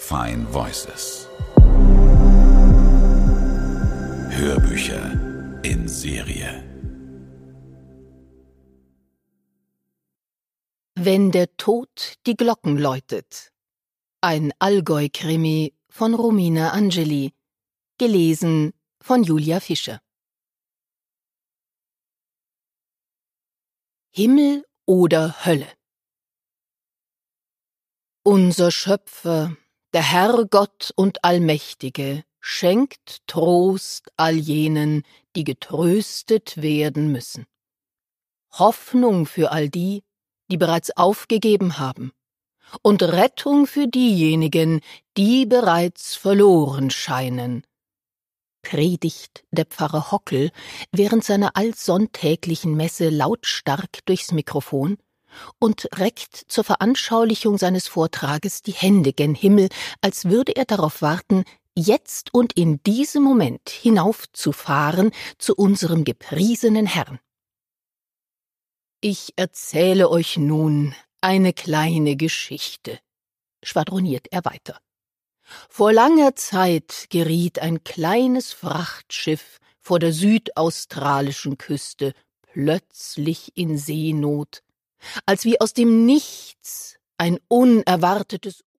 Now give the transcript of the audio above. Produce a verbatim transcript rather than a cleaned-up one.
Fine Voices. Hörbücher in Serie. Wenn der Tod die Glocken läutet. Ein Allgäu-Krimi von Romina Angeli. Gelesen von Julia Fischer. Himmel oder Hölle. Unser Schöpfer, der Herr Gott und Allmächtige, schenkt Trost all jenen, die getröstet werden müssen. Hoffnung für all die, die bereits aufgegeben haben, und Rettung für diejenigen, die bereits verloren scheinen. Predigt der Pfarrer Hockel während seiner allsonntäglichen Messe lautstark durchs Mikrofon und reckt zur Veranschaulichung seines Vortrages die Hände gen Himmel, als würde er darauf warten, jetzt und in diesem Moment hinaufzufahren zu unserem gepriesenen Herrn. Ich erzähle euch nun eine kleine Geschichte, schwadroniert er weiter. Vor langer Zeit geriet ein kleines Frachtschiff vor der südaustralischen Küste plötzlich in Seenot, als wie aus dem Nichts ein unerwartetes